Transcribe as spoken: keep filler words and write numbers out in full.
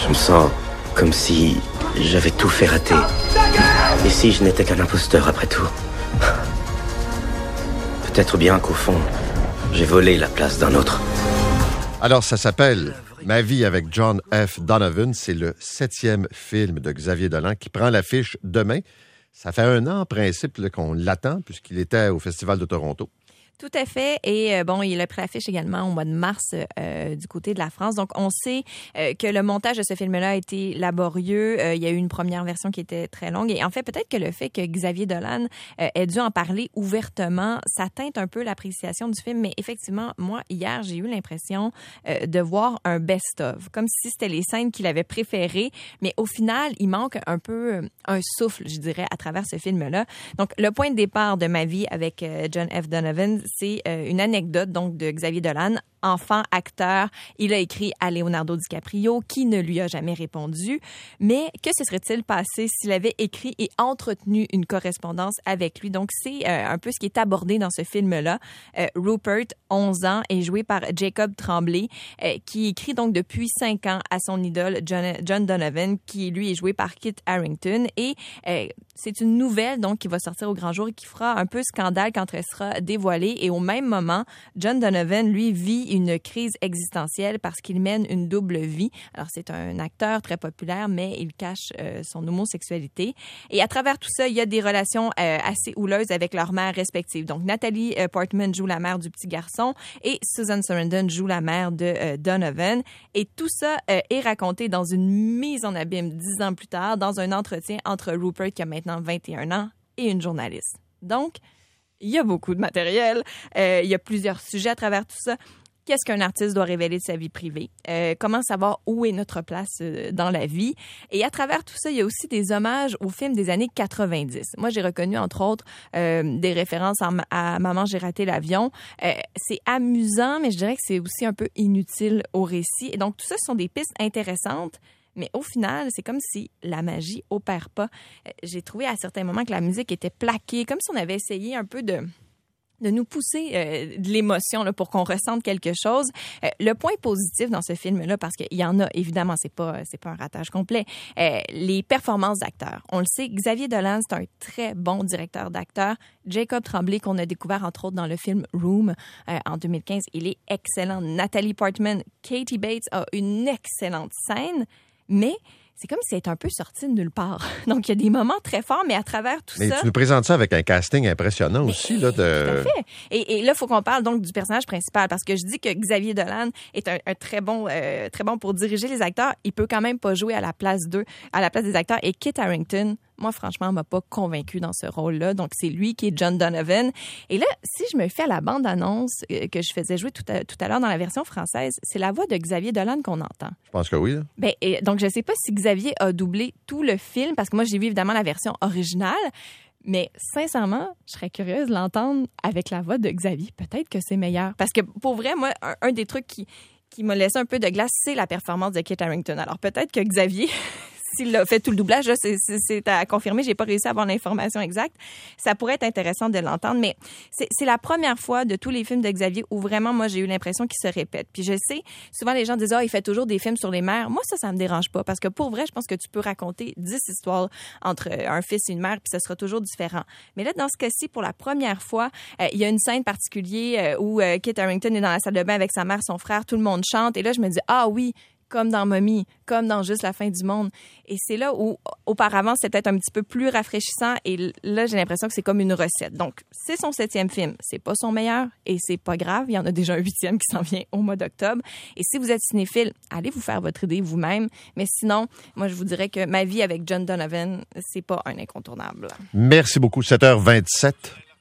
Je me sens comme si j'avais tout fait rater. Et si je n'étais qu'un imposteur après tout. Peut-être bien qu'au fond, j'ai volé la place d'un autre. Alors, ça s'appelle Ma vie avec John F. Donovan. C'est le septième film de Xavier Dolan qui prend l'affiche demain. Ça fait un an, en principe, là, qu'on l'attend, puisqu'il était au Festival de Toronto. Tout à fait. Et euh, bon, il a pris l'affiche également au mois de mars euh, du côté de la France. Donc, on sait euh, que le montage de ce film-là a été laborieux. Euh, il y a eu une première version qui était très longue. Et en fait, peut-être que le fait que Xavier Dolan euh, ait dû en parler ouvertement, ça teinte un peu l'appréciation du film. Mais effectivement, moi, hier, j'ai eu l'impression euh, de voir un best-of, comme si c'était les scènes qu'il avait préférées. Mais au final, il manque un peu un souffle, je dirais, à travers ce film-là. Donc, le point de départ de ma vie avec euh, John F. Donovan, c'est euh, une anecdote donc de Xavier Dolan, enfant acteur. Il a écrit à Leonardo DiCaprio, qui ne lui a jamais répondu. Mais que se serait-il passé s'il avait écrit et entretenu une correspondance avec lui? Donc, c'est euh, un peu ce qui est abordé dans ce film-là. Euh, Rupert, onze ans, est joué par Jacob Tremblay, euh, qui écrit donc depuis cinq ans à son idole John, John Donovan, qui lui est joué par Kit Harington. Et euh, c'est une nouvelle donc qui va sortir au grand jour et qui fera un peu scandale quand elle sera dévoilée. Et au même moment, John Donovan, lui, vit une crise existentielle parce qu'il mène une double vie. Alors, c'est un acteur très populaire, mais il cache euh, son homosexualité. Et à travers tout ça, il y a des relations euh, assez houleuses avec leurs mères respectives. Donc, Nathalie euh, Portman joue la mère du petit garçon et Susan Sarandon joue la mère de euh, Donovan. Et tout ça euh, est raconté dans une mise en abîme dix ans plus tard, dans un entretien entre Rupert, qui a maintenant vingt et un ans, et une journaliste. Donc, il y a beaucoup de matériel. Euh, il y a plusieurs sujets à travers tout ça. Qu'est-ce qu'un artiste doit révéler de sa vie privée? Euh, comment savoir où est notre place euh, dans la vie? Et à travers tout ça, il y a aussi des hommages aux films des années quatre-vingt-dix. Moi, j'ai reconnu, entre autres, euh, des références à, à Maman, j'ai raté l'avion. Euh, c'est amusant, mais je dirais que c'est aussi un peu inutile au récit. Et donc, tout ça, ce sont des pistes intéressantes. Mais au final, c'est comme si la magie opère pas. J'ai trouvé à certains moments que la musique était plaquée, comme si on avait essayé un peu de... de nous pousser euh, de l'émotion là, pour qu'on ressente quelque chose. Euh, le point positif dans ce film-là, parce qu'il y en a, évidemment, c'est pas, c'est pas un ratage complet, euh, les performances d'acteurs. On le sait, Xavier Dolan, c'est un très bon directeur d'acteurs. Jacob Tremblay, qu'on a découvert, entre autres, dans le film Room euh, en deux mille quinze, il est excellent. Nathalie Portman, Katie Bates a une excellente scène, mais... c'est comme si c'était un peu sorti de nulle part. Donc, il y a des moments très forts, mais à travers tout mais ça... Mais tu nous présentes ça avec un casting impressionnant mais, aussi. Là, de... Tout à fait. Et, et là, il faut qu'on parle donc du personnage principal, parce que je dis que Xavier Dolan est un, un très bon euh, très bon pour diriger les acteurs. Il peut quand même pas jouer à la place d'eux, à la place des acteurs. Et Kit Harington, moi, franchement, m'a pas convaincu dans ce rôle-là. Donc, c'est lui qui est John Donovan. Et là, si je me fie à la bande-annonce que je faisais jouer tout à, tout à l'heure dans la version française, c'est la voix de Xavier Dolan qu'on entend. Je pense que oui. Là. Ben, et, donc, je sais pas si Xavier a doublé tout le film, parce que moi, j'ai vu évidemment la version originale. Mais sincèrement, je serais curieuse de l'entendre avec la voix de Xavier. Peut-être que c'est meilleur. Parce que pour vrai, moi, un, un des trucs qui, qui m'a laissé un peu de glace, c'est la performance de Kit Harington. Alors peut-être que Xavier... s'il a fait tout le doublage, là, c'est, c'est, c'est à confirmer. J'ai pas réussi à avoir l'information exacte. Ça pourrait être intéressant de l'entendre, mais c'est, c'est la première fois de tous les films de Xavier où vraiment, moi, j'ai eu l'impression qu'il se répète. Puis je sais, souvent les gens disent « Ah, il fait toujours des films sur les mères ». Moi, ça, ça me dérange pas, parce que pour vrai, je pense que tu peux raconter dix histoires entre un fils et une mère, puis ça sera toujours différent. Mais là, dans ce cas-ci, pour la première fois, euh, il y a une scène particulière euh, où euh, Kit Harington est dans la salle de bain avec sa mère, son frère, tout le monde chante. Et là, je me dis « Ah oui ». Comme dans Mommy, comme dans Juste la fin du monde. Et c'est là où, auparavant, c'était peut-être un petit peu plus rafraîchissant. Et là, j'ai l'impression que c'est comme une recette. Donc, c'est son septième film. C'est pas son meilleur et c'est pas grave. Il y en a déjà un huitième qui s'en vient au mois d'octobre. Et si vous êtes cinéphile, allez vous faire votre idée vous-même. Mais sinon, moi, je vous dirais que Ma vie avec John Donovan, c'est pas un incontournable. Merci beaucoup. sept heures vingt-sept.